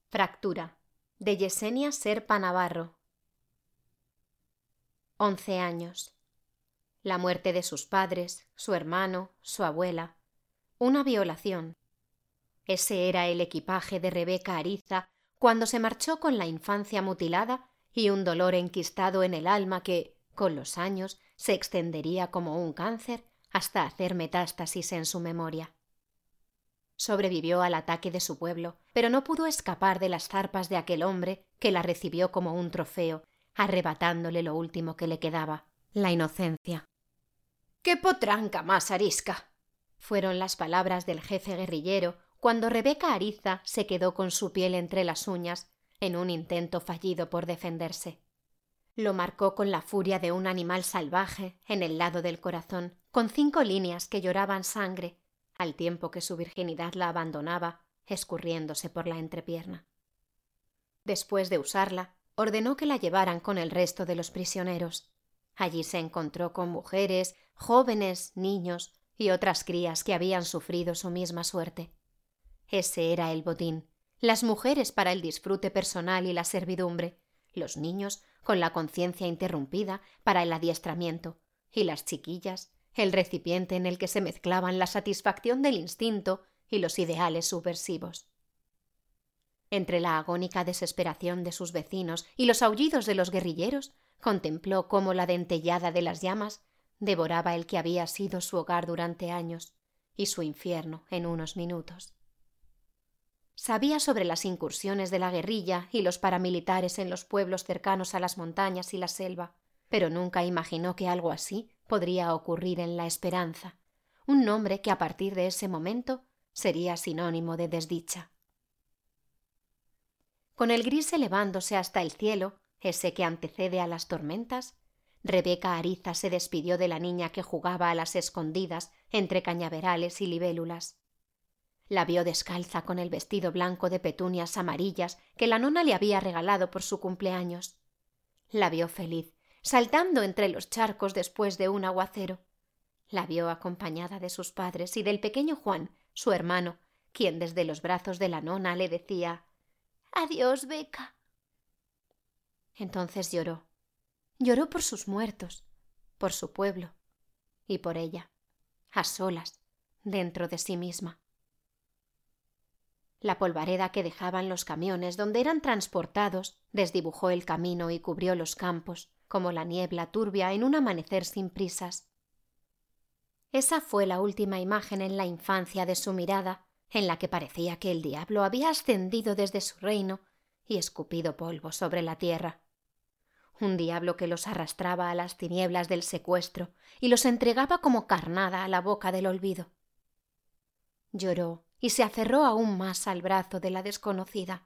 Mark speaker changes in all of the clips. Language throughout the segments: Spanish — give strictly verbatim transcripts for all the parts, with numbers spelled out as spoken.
Speaker 1: Fractura, de Yesenia Serpa Navarro. Once años. La muerte de sus padres, su hermano, su abuela. Una violación. Ese era el equipaje de Rebeca Ariza cuando se marchó con la infancia mutilada y un dolor enquistado en el alma que, con los años, se extendería como un cáncer hasta hacer metástasis en su memoria. Sobrevivió al ataque de su pueblo, pero no pudo escapar de las zarpas de aquel hombre que la recibió como un trofeo, arrebatándole lo último que le quedaba, la inocencia. «¡Qué potranca más arisca!», fueron las palabras del jefe guerrillero cuando Rebeca Ariza se quedó con su piel entre las uñas en un intento fallido por defenderse. Lo marcó con la furia de un animal salvaje en el lado del corazón, con cinco líneas que lloraban sangre, al tiempo que su virginidad la abandonaba, escurriéndose por la entrepierna. Después de usarla, ordenó que la llevaran con el resto de los prisioneros. Allí se encontró con mujeres, jóvenes, niños y otras crías que habían sufrido su misma suerte. Ese era el botín: las mujeres para el disfrute personal y la servidumbre, los niños con la conciencia interrumpida para el adiestramiento, y las chiquillas el recipiente en el que se mezclaban la satisfacción del instinto y los ideales subversivos. Entre la agónica desesperación de sus vecinos y los aullidos de los guerrilleros, contempló cómo la dentellada de las llamas devoraba el que había sido su hogar durante años y su infierno en unos minutos. Sabía sobre las incursiones de la guerrilla y los paramilitares en los pueblos cercanos a las montañas y la selva, pero nunca imaginó que algo así podría ocurrir en La Esperanza, un nombre que a partir de ese momento sería sinónimo de desdicha. Con el gris elevándose hasta el cielo, ese que antecede a las tormentas, Rebeca Ariza se despidió de la niña que jugaba a las escondidas entre cañaverales y libélulas. La vio descalza con el vestido blanco de petunias amarillas que la nona le había regalado por su cumpleaños. La vio feliz, saltando entre los charcos después de un aguacero. La vio acompañada de sus padres y del pequeño Juan, su hermano, quien desde los brazos de la nona le decía: «Adiós, Beca». Entonces lloró. Lloró por sus muertos, por su pueblo y por ella, a solas, dentro de sí misma. La polvareda que dejaban los camiones donde eran transportados desdibujó el camino y cubrió los campos, como la niebla turbia en un amanecer sin prisas. Esa fue la última imagen en la infancia de su mirada, en la que parecía que el diablo había ascendido desde su reino y escupido polvo sobre la tierra. Un diablo que los arrastraba a las tinieblas del secuestro y los entregaba como carnada a la boca del olvido. Lloró y se aferró aún más al brazo de la desconocida.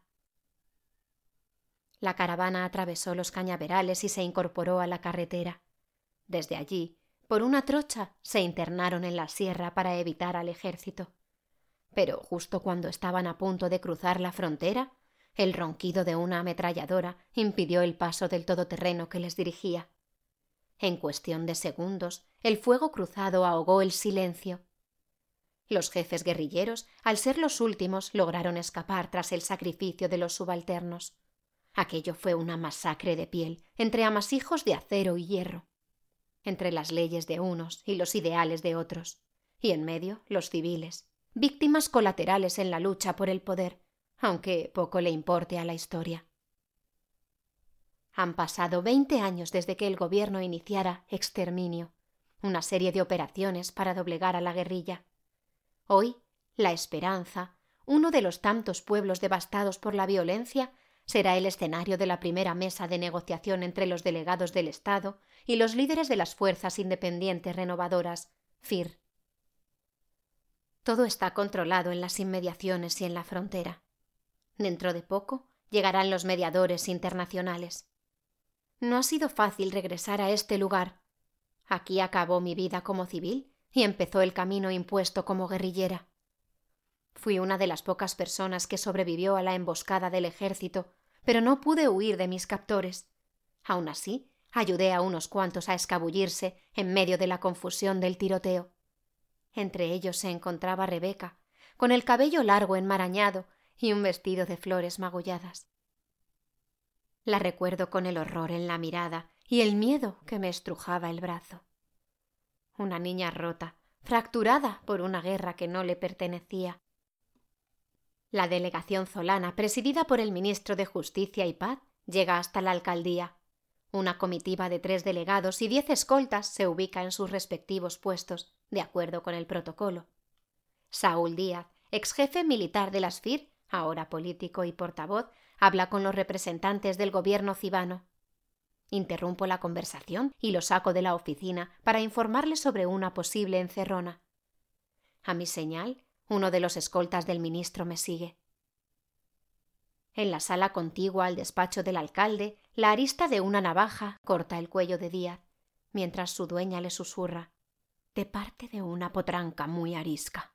Speaker 1: La caravana atravesó los cañaverales y se incorporó a la carretera. Desde allí, por una trocha, se internaron en la sierra para evitar al ejército. Pero justo cuando estaban a punto de cruzar la frontera, el ronquido de una ametralladora impidió el paso del todoterreno que les dirigía. En cuestión de segundos, el fuego cruzado ahogó el silencio. Los jefes guerrilleros, al ser los últimos, lograron escapar tras el sacrificio de los subalternos. Aquello fue una masacre de piel, entre amasijos de acero y hierro, entre las leyes de unos y los ideales de otros, y en medio los civiles, víctimas colaterales en la lucha por el poder, aunque poco le importe a la historia. Han pasado veinte años desde que el gobierno iniciara Exterminio, una serie de operaciones para doblegar a la guerrilla. Hoy, La Esperanza, uno de los tantos pueblos devastados por la violencia, será el escenario de la primera mesa de negociación entre los delegados del Estado y los líderes de las fuerzas independientes renovadoras, F I R. Todo está controlado en las inmediaciones y en la frontera. Dentro de poco llegarán los mediadores internacionales. No ha sido fácil regresar a este lugar. Aquí acabó mi vida como civil y empezó el camino impuesto como guerrillera. Fui una de las pocas personas que sobrevivió a la emboscada del ejército, pero no pude huir de mis captores. Aún así, ayudé a unos cuantos a escabullirse en medio de la confusión del tiroteo. Entre ellos se encontraba Rebeca, con el cabello largo enmarañado y un vestido de flores magulladas. La recuerdo con el horror en la mirada y el miedo que me estrujaba el brazo. Una niña rota, fracturada por una guerra que no le pertenecía. La delegación zolana, presidida por el ministro de Justicia y Paz, llega hasta la alcaldía. Una comitiva de tres delegados y diez escoltas se ubica en sus respectivos puestos, de acuerdo con el protocolo. Saúl Díaz, ex jefe militar de las F I R, ahora político y portavoz, habla con los representantes del gobierno cibano. Interrumpo la conversación y lo saco de la oficina para informarle sobre una posible encerrona. A mi señal, uno de los escoltas del ministro me sigue. En la sala contigua al despacho del alcalde, la arista de una navaja corta el cuello de Díaz, mientras su dueña le susurra: de parte de una potranca muy arisca.